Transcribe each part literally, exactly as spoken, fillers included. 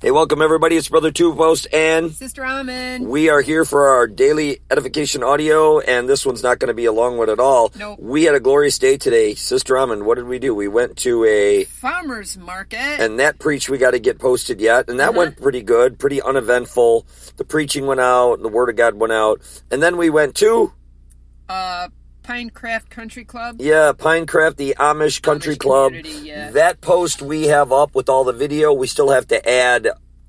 Hey, welcome everybody. It's Brother Two Post and Sister Amen. We are here for our daily edification audio, and this one's not going to be a long one at all. Nope. We had a glorious day today. Sister Amen, what did we do? We went to a farmer's market. And that preach we got to get posted yet, and that uh-huh. went pretty good, pretty uneventful. The preaching went out, and the Word of God went out. And then we went to Uh... Pinecraft Country Club? Yeah, Pinecraft, the Amish Country Amish Club. Yeah. That post we have up with all the video. We still have to add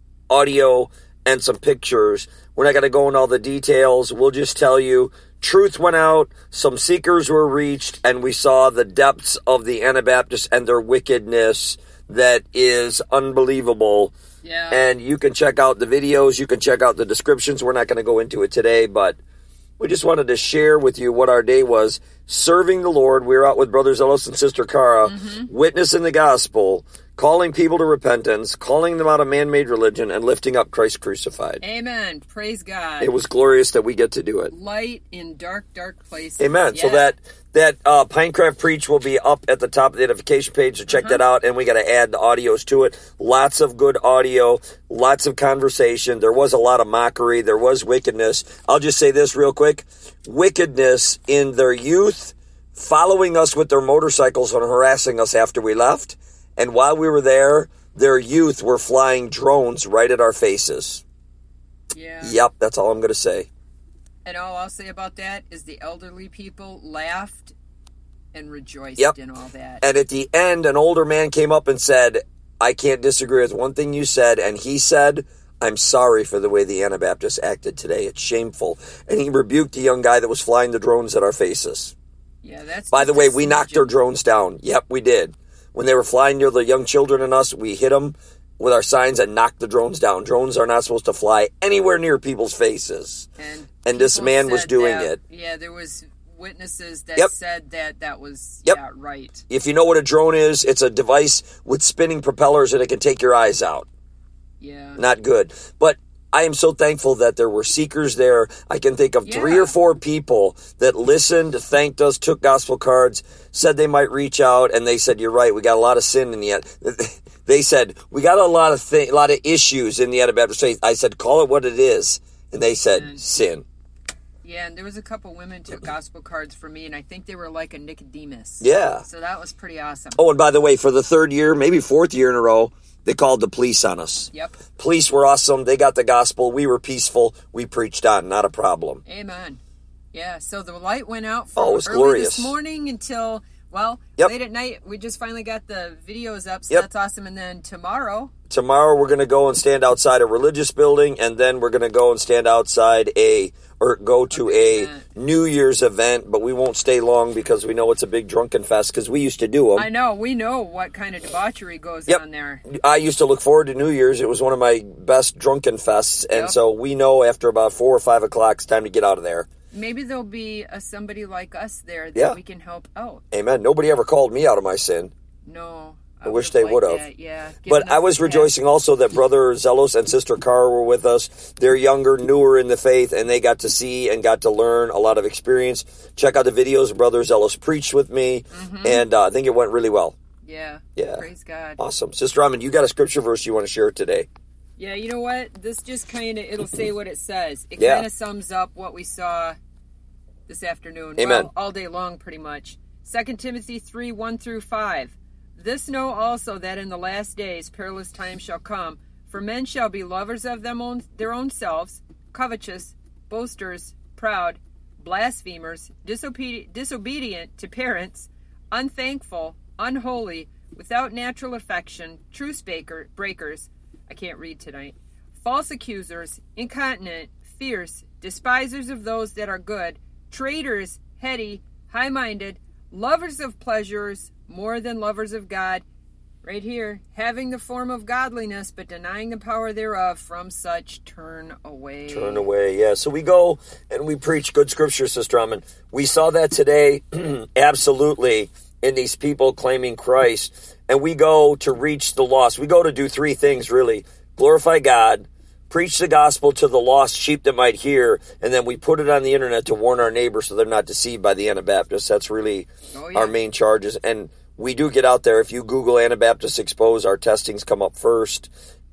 audio and some pictures. We're not going to go into all the details. We'll just tell you, truth went out, some seekers were reached, and we saw the depths of the Anabaptists and their wickedness that is unbelievable. Yeah. And you can check out the videos. You can check out the descriptions. We're not going to go into it today, but we just wanted to share with you what our day was. Serving the Lord. We were out with Brother Zelos and Sister Cara, mm-hmm. witnessing the gospel, calling people to repentance, calling them out of man-made religion, and lifting up Christ crucified. Amen. Praise God. It was glorious that we get to do it. Light in dark, dark places. Amen. Yeah. So that that uh, Pinecraft Preach will be up at the top of the edification page, so check uh-huh. that out, and we got to add the audios to it. Lots of good audio, lots of conversation. There was a lot of mockery. There was wickedness. I'll just say this real quick. Wickedness in their youth, following us with their motorcycles and harassing us after we left. And while we were there, their youth were flying drones right at our faces. Yeah. Yep, that's all I'm going to say. And all I'll say about that is the elderly people laughed and rejoiced yep. in all that. And at the end, an older man came up and said, I can't disagree with one thing you said. And he said, I'm sorry for the way the Anabaptists acted today. It's shameful. And he rebuked the young guy that was flying the drones at our faces. Yeah, that's. By the way, we knocked their drones down. Yep, we did. When they were flying near the young children and us, we hit them with our signs and knocked the drones down. Drones are not supposed to fly anywhere near people's faces. And, and this man was doing that, it. Yeah, there was witnesses that yep. said that that was yep. yeah, right. If you know what a drone is, it's a device with spinning propellers and it can take your eyes out. Yeah. Not good. But I am so thankful that there were seekers there. I can think of yeah. three or four people that listened, thanked us, took gospel cards, said they might reach out, and they said, you're right, we got a lot of sin in the end. They said, we got a lot of th- a lot of issues in the Anabaptist faith. I said, call it what it is. And they said, and, sin. Yeah, and there was a couple women took gospel cards for me, and I think they were like a Nicodemus. Yeah. So that was pretty awesome. Oh, and by the way, for the third year, maybe fourth year in a row, they called the police on us. Yep. Police were awesome. They got the gospel. We were peaceful. We preached on. Not a problem. Amen. Yeah, so the light went out from oh, it was early glorious. this morning until, well, yep. late at night. We just finally got the videos up, so yep. that's awesome. And then tomorrow... Tomorrow we're going to go and stand outside a religious building, and then we're going to go and stand outside a... or go to a event. New Year's event, but we won't stay long because we know it's a big drunken fest because we used to do them. I know. We know what kind of debauchery goes yep. on there. I used to look forward to New Year's. It was one of my best drunken fests, and yep. so we know after about four or five o'clock it's time to get out of there. Maybe there'll be a, somebody like us there that yeah. we can help out. Amen. Nobody ever called me out of my sin. No. I, I wish they would have. Yeah. But I was rejoicing also that Brother Zelos and Sister Cara were with us. They're younger, newer in the faith, and they got to see and got to learn a lot of experience. Check out the videos. Brother Zelos preached with me, mm-hmm. and uh, I think it went really well. Yeah. Yeah. Praise God. Awesome. Sister Amen, you got a scripture verse you want to share today? Yeah, you know what? This just kind of, it'll say what it says. It yeah. kind of sums up what we saw this afternoon. Amen. Well, all day long, pretty much. Second Timothy three, one through five. This know also that in the last days perilous times shall come, for men shall be lovers of them own, their own selves, covetous, boasters, proud, blasphemers, disobedient, disobedient to parents, unthankful, unholy, without natural affection, truce breakers, I can't read tonight, false accusers, incontinent, fierce, despisers of those that are good, traitors, heady, high-minded, lovers of pleasures, more than lovers of God. Right here, having the form of godliness, but denying the power thereof, from such turn away. Turn away, yeah. So we go and we preach good scripture, Sister Amen. We saw that today, absolutely, in these people claiming Christ. And we go to reach the lost. We go to do three things, really. Glorify God, preach the gospel to the lost sheep that might hear, and then we put it on the internet to warn our neighbors so they're not deceived by the Anabaptists. That's really oh, yeah. our main charges. And we do get out there. If you Google Anabaptists Expose, our testings come up first.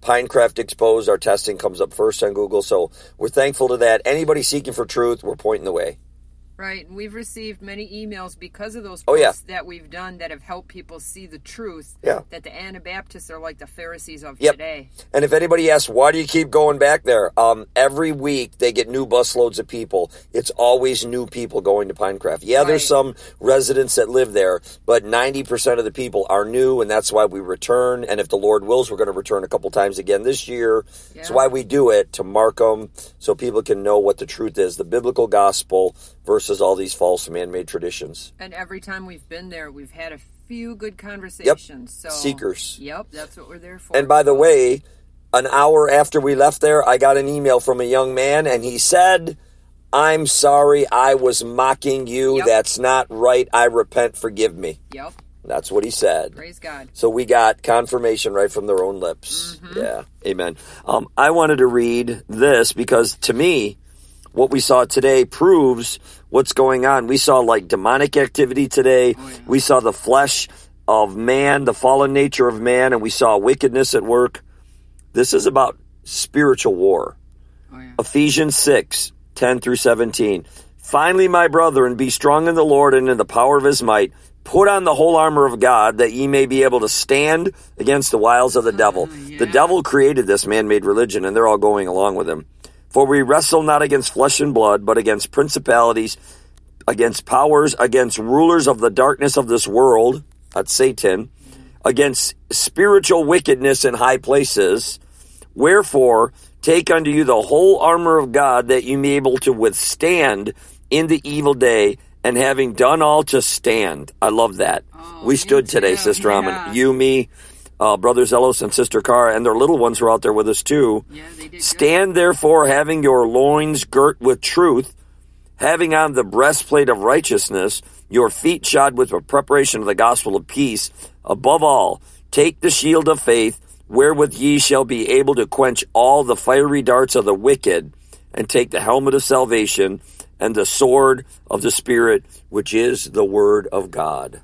Pinecraft Exposed, our testing comes up first on Google. So we're thankful to that. Anybody seeking for truth, we're pointing the way. Right, and we've received many emails because of those Oh, posts yeah. that we've done that have helped people see the truth. Yeah. That the Anabaptists are like the Pharisees of Yep. today. And if anybody asks, why do you keep going back there? Um, every week they get new busloads of people. It's always new people going to Pinecraft. Yeah, there's Right. some residents that live there, but ninety percent of the people are new, and that's why we return. And if the Lord wills, we're going to return a couple times again this year. That's Yeah. why we do it, to mark them so people can know what the truth is, the biblical gospel versus all these false man-made traditions. And every time we've been there, we've had a few good conversations. So Seekers. Yep, that's what we're there for. And by the way, an hour after we left there, I got an email from a young man, and he said, I'm sorry, I was mocking you. Yep. That's not right. I repent. Forgive me. Yep, That's what he said. praise God. So we got confirmation right from their own lips. Mm-hmm. Yeah, amen. Um, I wanted to read this because, to me, what we saw today proves what's going on. We saw like demonic activity today. Oh, yeah. We saw the flesh of man, the fallen nature of man, and we saw wickedness at work. This is about spiritual war. Oh, yeah. Ephesians six, ten through seventeen. Finally, my brethren, be strong in the Lord and in the power of his might. Put on the whole armor of God, that ye may be able to stand against the wiles of the devil. yeah. The devil created this man-made religion, and they're all going along with him. For we wrestle not against flesh and blood, but against principalities, against powers, against rulers of the darkness of this world, that's Satan, against spiritual wickedness in high places. Wherefore, take unto you the whole armor of God, that you may be able to withstand in the evil day, and having done all, to stand. I love that. Oh, we me stood today, too. Sister Yeah. Amon. You, me, uh, Brother Zelos, and Sister Cara, and their little ones were out there with us too. Yeah, they did good. Stand therefore, having your loins girt with truth, having on the breastplate of righteousness, your feet shod with the preparation of the gospel of peace. Above all, take the shield of faith, wherewith ye shall be able to quench all the fiery darts of the wicked, and take the helmet of salvation and the sword of the Spirit, which is the word of God.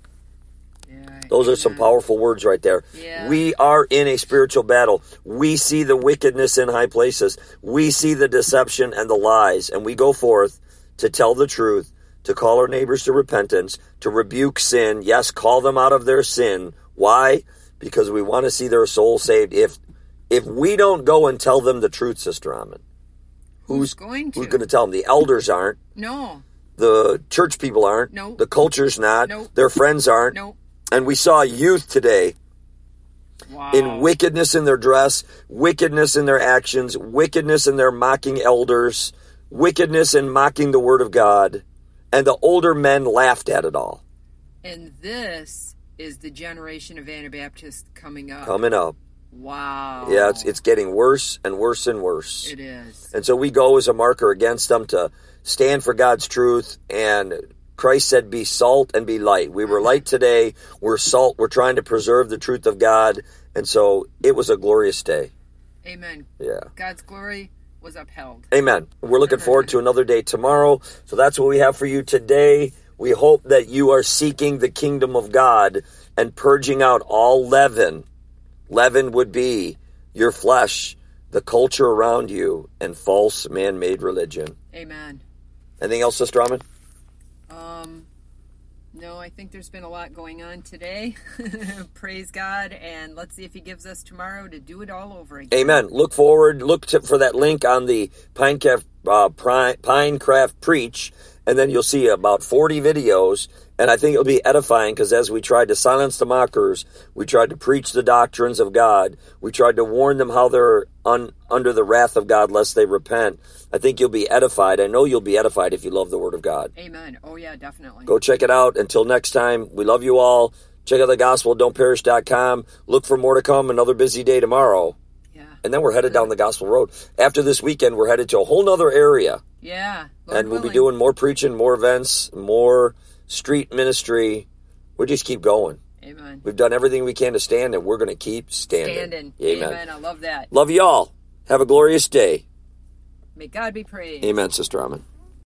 Yeah, Those are some powerful words right there. Yeah. We are in a spiritual battle. We see the wickedness in high places. We see the deception and the lies. And we go forth to tell the truth, to call our neighbors to repentance, to rebuke sin. Yes, call them out of their sin. Why? Because we want to see their soul saved. If if we don't go and tell them the truth, Sister Amon, Who's going to? who's going to tell them? The elders aren't. No. The church people aren't. Nope. The culture's not. Nope. Their friends aren't. Nope. And we saw youth today Wow. in wickedness in their dress, wickedness in their actions, wickedness in their mocking elders, wickedness in mocking the word of God. And the older men laughed at it all. And this is the generation of Anabaptists coming up. Coming up. Wow. Yeah, it's it's getting worse and worse and worse. It is. And so we go as a marker against them to stand for God's truth. And Christ said, be salt and be light. We were light today. We're salt. We're trying to preserve the truth of God. And so it was a glorious day. Amen. Yeah. God's glory was upheld. Amen. We're looking forward to another day tomorrow. So that's what we have for you today. We hope that you are seeking the kingdom of God and purging out all leaven. Leaven would be your flesh, the culture around you, and false man-made religion. Amen. Anything else, Sister Amon? Um, no, I think there's been a lot going on today. Praise God, and let's see if He gives us tomorrow to do it all over again. Amen. Look forward. Look to, for that link on the Pinecraft, uh, Pinecraft Preach, and then you'll see about forty videos. And I think it'll be edifying because as we tried to silence the mockers, we tried to preach the doctrines of God. We tried to warn them how they're un, under the wrath of God lest they repent. I think you'll be edified. I know you'll be edified if you love the Word of God. Amen. Oh, yeah, definitely. Go check it out. Until next time, we love you all. Check out the gospel don't perish dot com. Look for more to come. Another busy day tomorrow. Yeah. And then we're headed down the gospel road. After this weekend, we're headed to a whole nother area. Yeah. Lord And we'll willing. be doing more preaching, more events, more street ministry. We'll just keep going. Amen. We've done everything we can to stand, and we're going to keep standing. Standing. Amen. Amen. I love that. Love y'all. Have a glorious day. May God be praised. Amen, Sister Amon.